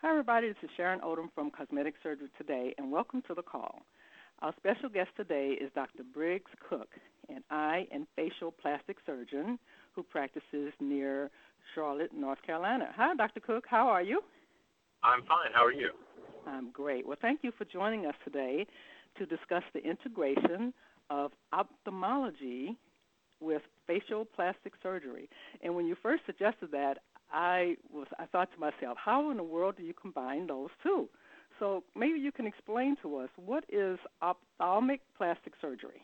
Hi, everybody. This is Sharon Odom from Cosmetic Surgery Today, and welcome to the call. Our special guest today is Dr. Briggs Cook, an eye and facial plastic surgeon who practices near Charlotte, North Carolina. Hi, Dr. Cook. How are you? I'm fine. How are you? I'm great. Well, thank you for joining us today to discuss the integration of ophthalmology with facial plastic surgery. And when you first suggested that, I thought to myself, how in the world do you combine those two? So maybe you can explain to us, what is ophthalmic plastic surgery?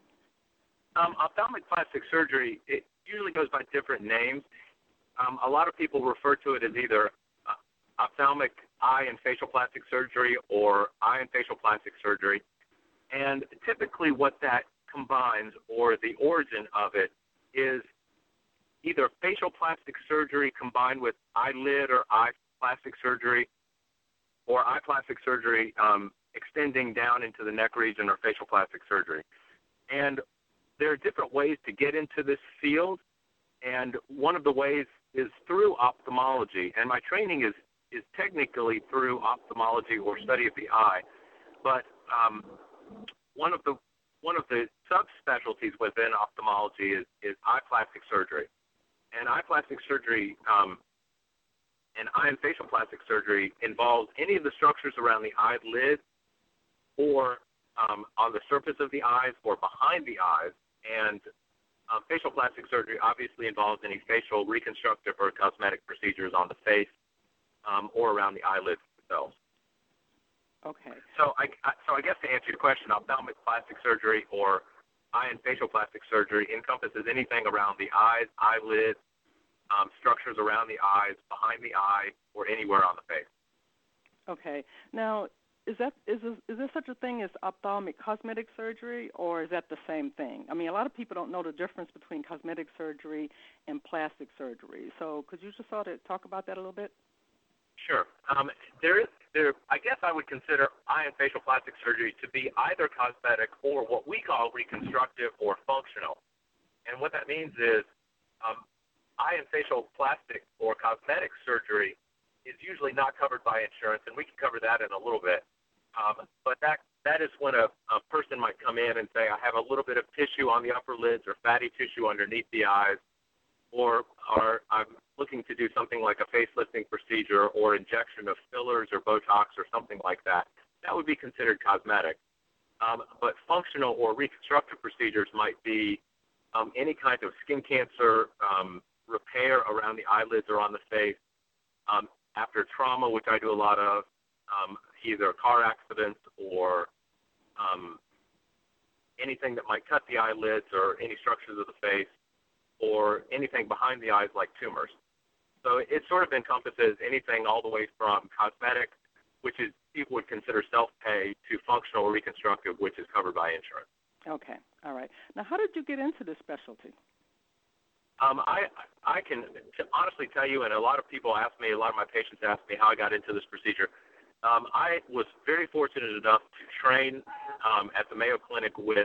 Ophthalmic plastic surgery, it usually goes by different names. A lot of people refer to it as either ophthalmic eye and facial plastic surgery or eye and facial plastic surgery. And typically what that combines, or the origin of it, is either facial plastic surgery combined with eyelid or eye plastic surgery, or eye plastic surgery extending down into the neck region, or facial plastic surgery. And there are different ways to get into this field, and one of the ways is through ophthalmology. And my training is technically through ophthalmology or study of the eye, but one of the subspecialties within ophthalmology is eye plastic surgery. And eye plastic surgery and eye and facial plastic surgery involves any of the structures around the eyelid or on the surface of the eyes or behind the eyes. And facial plastic surgery obviously involves any facial reconstructive or cosmetic procedures on the face or around the eyelids themselves. Okay. So I guess to answer your question, ophthalmic plastic surgery or eye and facial plastic surgery encompasses anything around the eyes, eyelids, structures around the eyes, behind the eye, or anywhere on the face. Okay. Now, is there such a thing as ophthalmic cosmetic surgery, or is that the same thing? I mean, a lot of people don't know the difference between cosmetic surgery and plastic surgery. So could you just sort of talk about that a little bit? Sure. I guess I would consider eye and facial plastic surgery to be either cosmetic or what we call reconstructive or functional. And what that means is eye and facial plastic or cosmetic surgery is usually not covered by insurance, and we can cover that in a little bit. But that is when a person might come in and say, I have a little bit of tissue on the upper lids or fatty tissue underneath the eyes, or I'm looking to do something like a facelifting procedure or injection of fillers or Botox or something like that. That would be considered cosmetic. But functional or reconstructive procedures might be any kind of skin cancer repair around the eyelids or on the face, after trauma, which I do a lot of, either car accidents or anything that might cut the eyelids or any structures of the face, or anything behind the eyes like tumors. So it sort of encompasses anything all the way from cosmetic, which is people would consider self-pay, to functional or reconstructive, which is covered by insurance. Okay. All right. Now, how did you get into this specialty? I can honestly tell you, and a lot of people ask me, a lot of my patients ask me how I got into this procedure. I was very fortunate enough to train at the Mayo Clinic with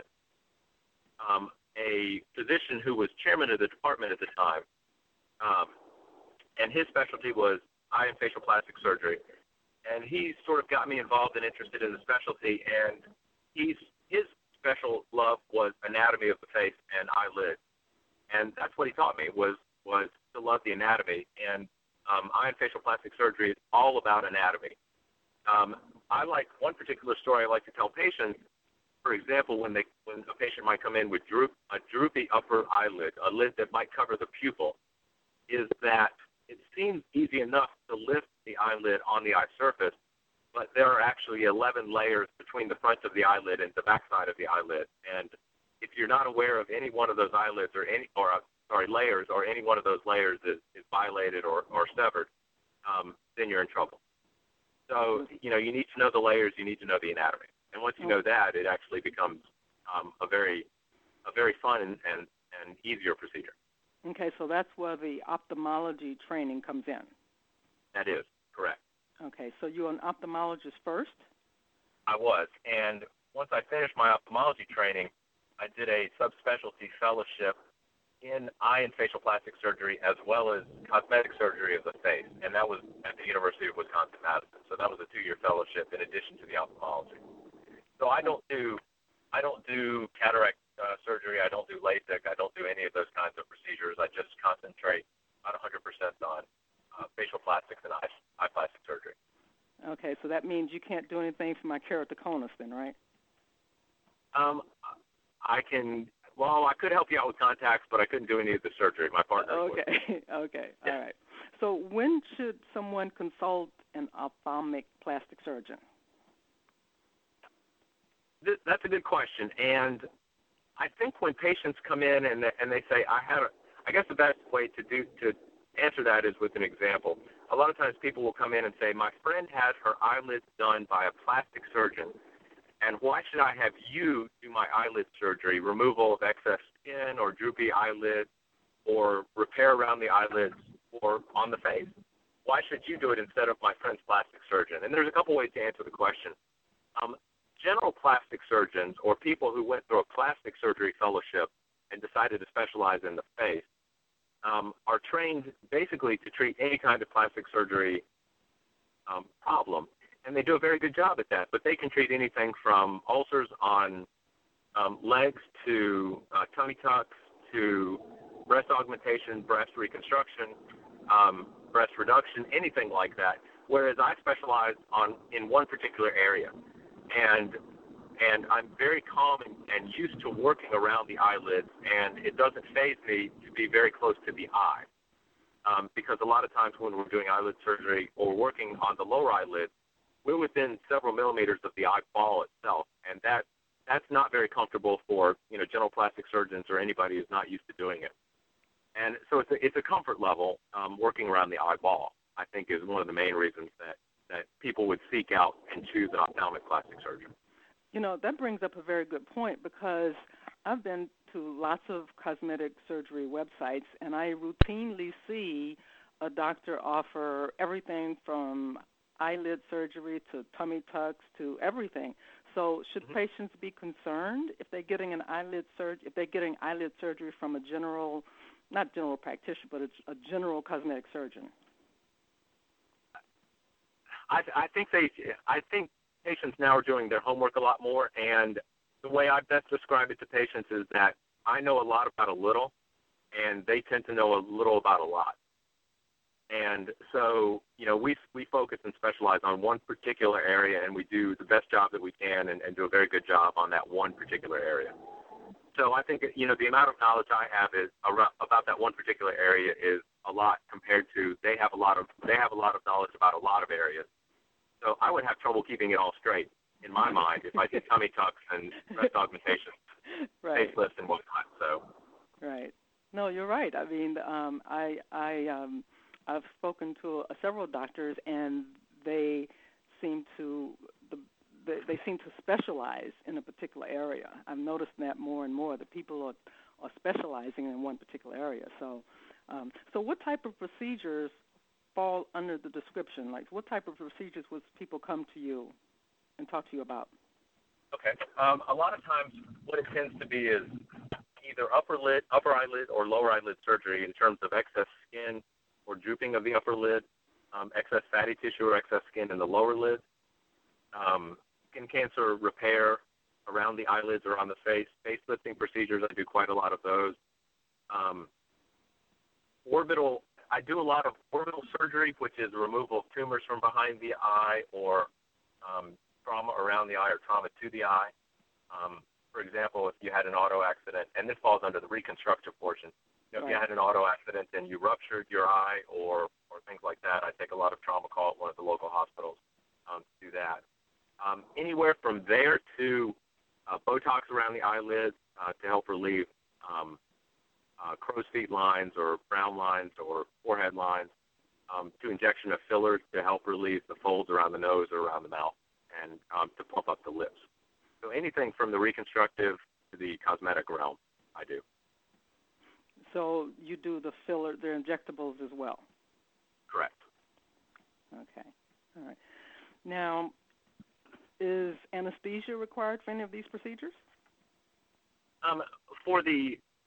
a physician who was chairman of the department at the time, and his specialty was eye and facial plastic surgery. And he sort of got me involved and interested in the specialty, and his special love was anatomy of the face and eyelids. And that's what he taught me, was to love the anatomy. And eye and facial plastic surgery is all about anatomy. I like one particular story I like to tell patients. For example, when a patient might come in with a droopy upper eyelid, a lid that might cover the pupil, is that it seems easy enough to lift the eyelid on the eye surface, but there are actually 11 layers between the front of the eyelid and the back side of the eyelid. And if you're not aware of any one of those eyelids layers, or any one of those layers is violated or severed, then you're in trouble. So, you need to know the layers, you need to know the anatomy. And once you know that, it actually becomes a very fun and easier procedure. Okay, so that's where the ophthalmology training comes in. That is correct. Okay, so you're an ophthalmologist first? I was, and once I finished my ophthalmology training, I did a subspecialty fellowship in eye and facial plastic surgery as well as cosmetic surgery of the face, and that was at the University of Wisconsin-Madison. So that was a 2-year fellowship in addition to the ophthalmology. So I don't do cataract surgery. I don't do LASIK. I don't do any of those kinds of procedures. I just concentrate about 100% on facial plastics and eye plastic surgery. Okay, so that means you can't do anything for my keratoconus then, right? I can. Well, I could help you out with contacts, but I couldn't do any of the surgery. My partner would. Okay, Yeah. all right. So when should someone consult an ophthalmic plastic surgeon? That's a good question, and I think when patients come in and they say, I guess the best way to answer that is with an example. A lot of times people will come in and say, my friend had her eyelids done by a plastic surgeon, and why should I have you do my eyelid surgery, removal of excess skin or droopy eyelids or repair around the eyelids or on the face? Why should you do it instead of my friend's plastic surgeon? And there's a couple ways to answer the question. General plastic surgeons or people who went through a plastic surgery fellowship and decided to specialize in the face are trained basically to treat any kind of plastic surgery problem. And they do a very good job at that. But they can treat anything from ulcers on legs to tummy tucks to breast augmentation, breast reconstruction, breast reduction, anything like that. Whereas I specialize in one particular area. And I'm very calm and used to working around the eyelids, and it doesn't faze me to be very close to the eye. Because a lot of times when we're doing eyelid surgery or working on the lower eyelid, we're within several millimeters of the eyeball itself, and that's not very comfortable for general plastic surgeons or anybody who's not used to doing it. And so it's a comfort level working around the eyeball, I think, is one of the main reasons that people would seek out and choose an ophthalmic plastic surgeon. That brings up a very good point because I've been to lots of cosmetic surgery websites, and I routinely see a doctor offer everything from eyelid surgery to tummy tucks to everything. So should patients be concerned if they're getting eyelid surgery from a not general practitioner, but a general cosmetic surgeon? I think patients now are doing their homework a lot more, and the way I best describe it to patients is that I know a lot about a little, and they tend to know a little about a lot. And so, we focus and specialize on one particular area, and we do the best job that we can and do a very good job on that one particular area. So I think, the amount of knowledge I have is about that one particular area is a lot compared to they have a lot of knowledge about a lot of areas. So I would have trouble keeping it all straight in my mind if I did tummy tucks and breast augmentation, right. facelifts and whatnot. So. Right. No, you're right. I mean, I've spoken to several doctors, and they seem to specialize in a particular area. I'm noticing that more and more, that people are specializing in one particular area. So what type of procedures fall under the description? Like, what type of procedures would people come to you and talk to you about? Okay. A lot of times what it tends to be is either upper eyelid or lower eyelid surgery in terms of excess skin or drooping of the upper lid, excess fatty tissue or excess skin in the lower lid, skin cancer repair around the eyelids or on the face, facelifting procedures. I do quite a lot of those. I do a lot of orbital surgery, which is removal of tumors from behind the eye or trauma around the eye or trauma to the eye. For example, if you had an auto accident, and this falls under the reconstructive portion, if you had an auto accident and you ruptured your eye or things like that, I take a lot of trauma call at one of the local hospitals to do that. Anywhere from there to Botox around the eyelids to help relieve crow's feet lines or frown lines or forehead lines, to injection of fillers to help relieve the folds around the nose or around the mouth and to plump up the lips. So anything from the reconstructive to the cosmetic realm, I do. So you do the filler, the injectables as well? Correct. Okay. All right. Now, is anesthesia required for any of these procedures?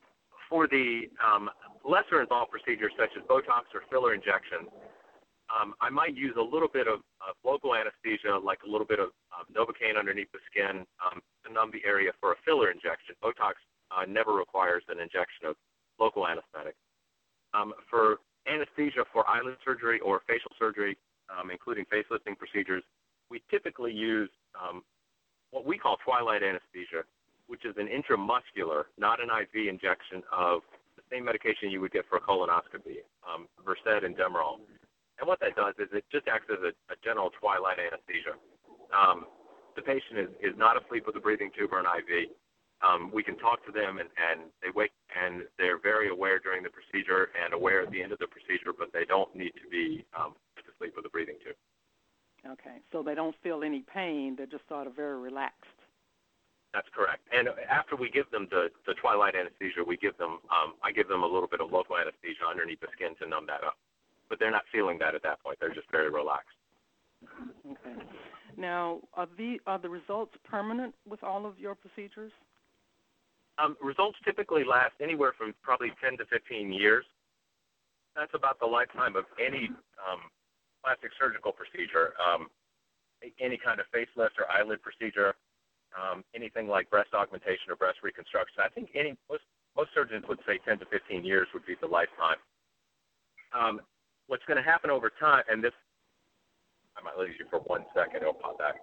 For the lesser involved procedures such as Botox or filler injections, I might use a little bit of local anesthesia, like a little bit of Novocaine underneath the skin to numb the area for a filler injection. Botox never requires an injection of local anesthetic. For anesthesia for eyelid surgery or facial surgery, including facelifting procedures, we typically use what we call twilight anesthesia, which is an intramuscular, not an IV injection of the same medication you would get for a colonoscopy, Versed and Demerol. And what that does is it just acts as a general twilight anesthesia. The patient is not asleep with a breathing tube or an IV. We can talk to them, and they wake, and they're very aware during the procedure and aware at the end of the procedure, but they don't need to be asleep with a breathing tube. Okay, so they don't feel any pain. They're just sort of very relaxed. That's correct. And after we give them the twilight anesthesia, we give them I give them a little bit of local anesthesia underneath the skin to numb that up. But they're not feeling that at that point. They're just very relaxed. Okay. Now, are the results permanent with all of your procedures? Results typically last anywhere from probably 10 to 15 years. That's about the lifetime of any plastic surgical procedure, any kind of facelift or eyelid procedure, anything like breast augmentation or breast reconstruction. I think most surgeons would say 10 to 15 years would be the lifetime. What's going to happen over time, and this, I might lose you for 1 second, it'll pop back.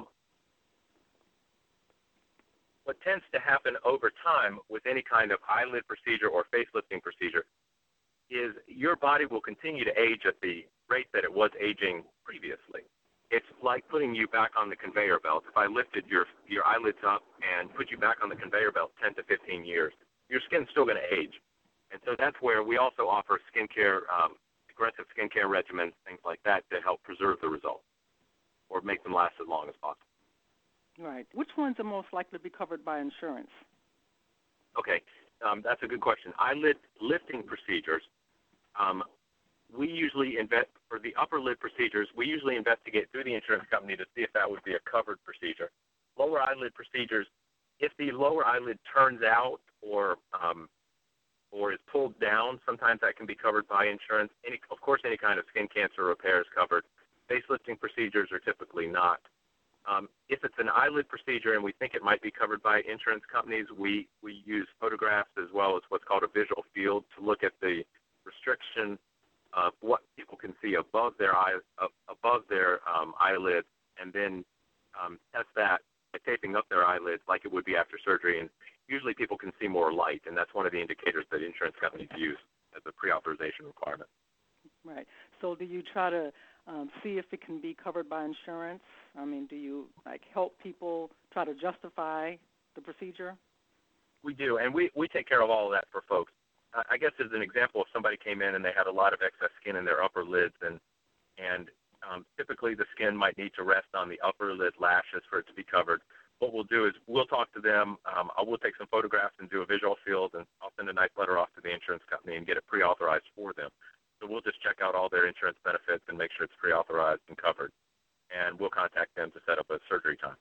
What tends to happen over time with any kind of eyelid procedure or facelifting procedure is your body will continue to age at the rate that it was aging previously. It's like putting you back on the conveyor belt. If I lifted your eyelids up and put you back on the conveyor belt 10 to 15 years, your skin's still going to age. And so that's where we also offer skincare, aggressive skincare regimens, things like that, to help preserve the results or make them last as long as possible. Right. Which ones are most likely to be covered by insurance? Okay, that's a good question. Eyelid lifting procedures, we usually for the upper lid procedures, we usually investigate through the insurance company to see if that would be a covered procedure. Lower eyelid procedures, if the lower eyelid turns out or is pulled down, sometimes that can be covered by insurance. Of course, any kind of skin cancer repair is covered. Facelifting procedures are typically not. If it's an eyelid procedure and we think it might be covered by insurance companies, we use photographs as well as what's called a visual field to look at the restriction of what people can see above their eyes, above their eyelids, and then test that by taping up their eyelids like it would be after surgery. And usually people can see more light, and that's one of the indicators that insurance companies use as a pre-authorization requirement. Right. So do you try to see if it can be covered by insurance? I mean, do you help people try to justify the procedure? We do, and we take care of all of that for folks. I guess as an example, if somebody came in and they had a lot of excess skin in their upper lids, and typically the skin might need to rest on the upper lid lashes for it to be covered, what we'll do is we'll talk to them. We'll take some photographs and do a visual field, and I'll send a nice letter off to the insurance company and get it pre-authorized for them. So we'll just check out all their insurance benefits and make sure it's pre-authorized and covered, and we'll contact them to set up a surgery time.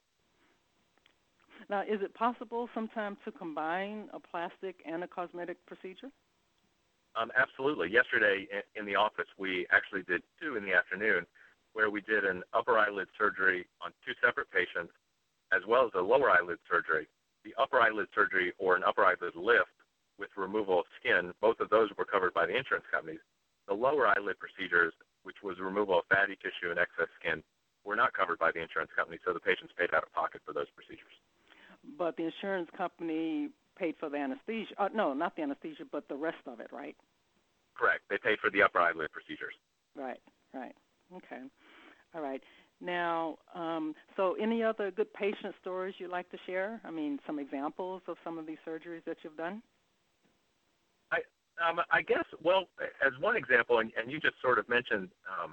Now, is it possible sometimes to combine a plastic and a cosmetic procedure? Absolutely. Yesterday in the office, we actually did 2 in the afternoon, where we did an upper eyelid surgery on 2 separate patients, as well as a lower eyelid surgery. The upper eyelid surgery or an upper eyelid lift with removal of skin, both of those were covered by the insurance companies. The lower eyelid procedures, which was removal of fatty tissue and excess skin, were not covered by the insurance company, so the patients paid out of pocket for those procedures. But the insurance company paid for the anesthesia. No, not the anesthesia, but the rest of it, right? Correct. They paid for the upper eyelid procedures. Right. Okay. All right. Now, so any other good patient stories you'd like to share? I mean, some examples of some of these surgeries that you've done? I guess, well, as one example, and you just sort of mentioned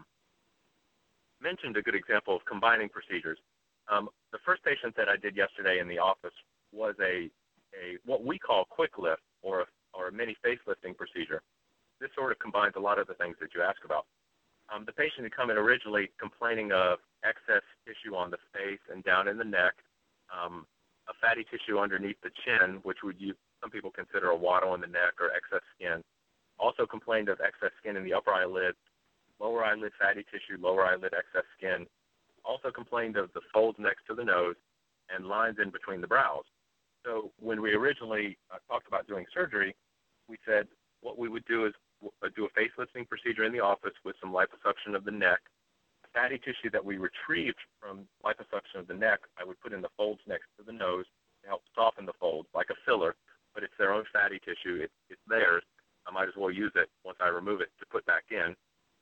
a good example of combining procedures. The first patient that I did yesterday in the office was a what we call quick lift or a mini facelifting procedure. This sort of combines a lot of the things that you asked about. The patient had come in originally complaining of excess tissue on the face and down in the neck, a fatty tissue underneath the chin, which would some people consider a wattle in the neck or excess skin. Also complained of excess skin in the upper eyelid, lower eyelid fatty tissue, lower eyelid excess skin. Also complained of the folds next to the nose and lines in between the brows. So when we originally talked about doing surgery, we said what we would do is do a facelifting procedure in the office with some liposuction of the neck. Fatty tissue that we retrieved from liposuction of the neck, I would put in the folds next to the nose to help soften the folds like a filler, but it's their own fatty tissue. It's theirs. I might as well use it once I remove it to put back in.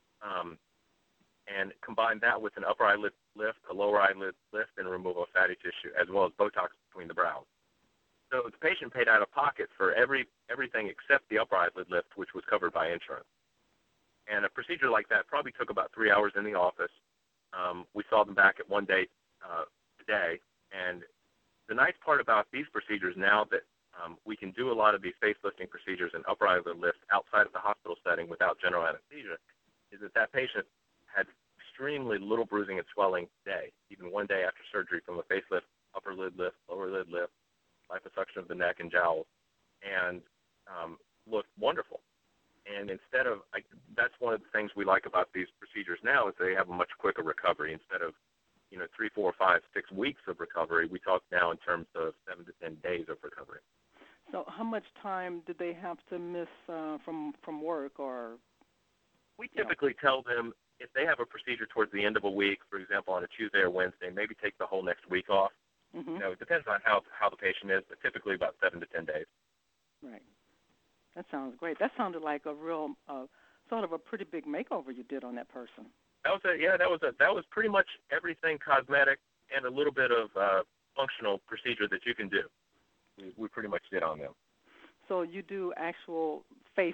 And combine that with an upper eyelid lift, a lower eyelid lift, and removal of fatty tissue, as well as Botox between the brows. So the patient paid out of pocket for everything except the upper eyelid lift, which was covered by insurance. And a procedure like that probably took about 3 hours in the office. We saw them back at one day today. And the nice part about these procedures now that we can do a lot of these facelifting procedures and upper eyelid lifts outside of the hospital setting without general anesthesia is that patient had extremely little bruising and swelling today, even one day after surgery from a facelift, upper lid lift, lower lid lift, liposuction of the neck and jowls, and looked wonderful. And instead of, that's one of the things we like about these procedures now is they have a much quicker recovery. Instead of, 3, 4, 5, 6 weeks of recovery, we talk now in terms of 7 to 10 days of recovery. So how much time did they have to miss from work or? We typically tell them if they have a procedure towards the end of a week, for example, on a Tuesday or Wednesday, maybe take the whole next week off. Mm-hmm. It depends on how the patient is, but typically about 7 to 10 days. Right. That sounds great. That sounded like a real sort of a pretty big makeover you did on that person. That was pretty much everything cosmetic and a little bit of functional procedure that you can do. We pretty much did on them. So you do actual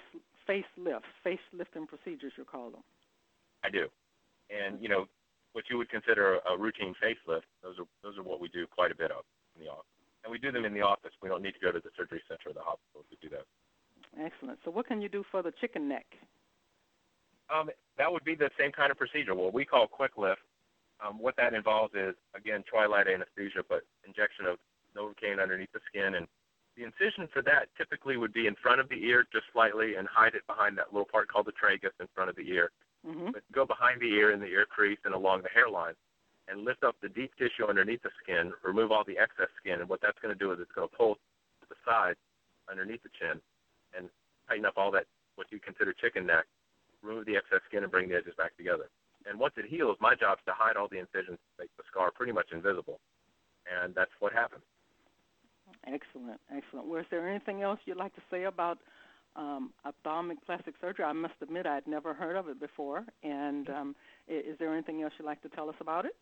facelifting procedures, you call them. I do, and what you would consider a routine facelift, those are what we do quite a bit of in the office, and we do them in the office. We don't need to go to the surgery center or the hospital to do that. Excellent. So what can you do for the chicken neck? That would be the same kind of procedure, what we call quick lift. What that involves is, again, twilight anesthesia, but injection of Novocaine underneath the skin. And the incision for that typically would be in front of the ear just slightly and hide it behind that little part called the tragus in front of the ear. Mm-hmm. But go behind the ear in the ear crease and along the hairline and lift up the deep tissue underneath the skin, remove all the excess skin. And what that's going to do is it's going to pull to the side underneath the chin and tighten up all that, what you consider chicken neck, remove the excess skin and bring the edges back together. And once it heals, my job is to hide all the incisions, make the scar pretty much invisible. And that's what happened. Excellent, excellent. Was there anything else you'd like to say about ophthalmic plastic surgery? I must admit I'd never heard of it before. And is there anything else you'd like to tell us about it?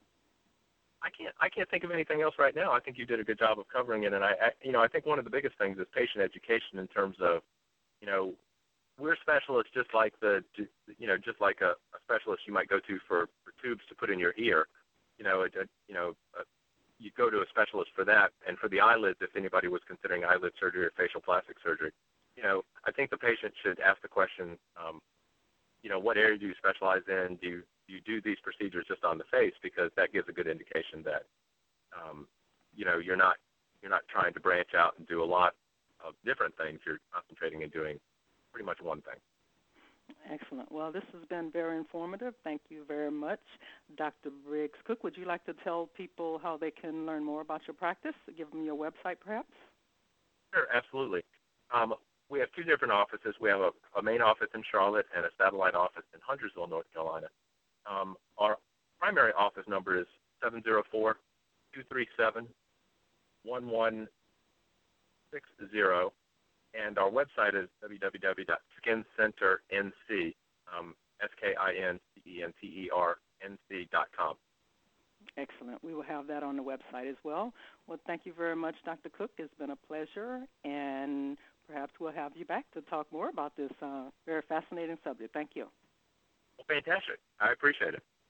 I can't think of anything else right now. I think you did a good job of covering it. And I think one of the biggest things is patient education in terms of, we're specialists just like a specialist you might go to for tubes to put in your ear. You go to a specialist for that, and for the eyelids, if anybody was considering eyelid surgery or facial plastic surgery, I think the patient should ask the question, what area do you specialize in? Do you do these procedures just on the face? Because that gives a good indication that, you're not trying to branch out and do a lot of different things. You're concentrating and doing pretty much one thing. Excellent. Well, this has been very informative. Thank you very much, Dr. Briggs Cook. Would you like to tell people how they can learn more about your practice? Give them your website, perhaps? Sure, absolutely. We have two different offices. We have a main office in Charlotte and a satellite office in Huntersville, North Carolina. Our primary office number is 704-237-1160, and our website is www.skincenternc, SKINCENTERNC.com. Excellent. We will have that on the website as well. Well, thank you very much, Dr. Cook. It's been a pleasure, and perhaps we'll have you back to talk more about this very fascinating subject. Thank you. Well, fantastic. I appreciate it.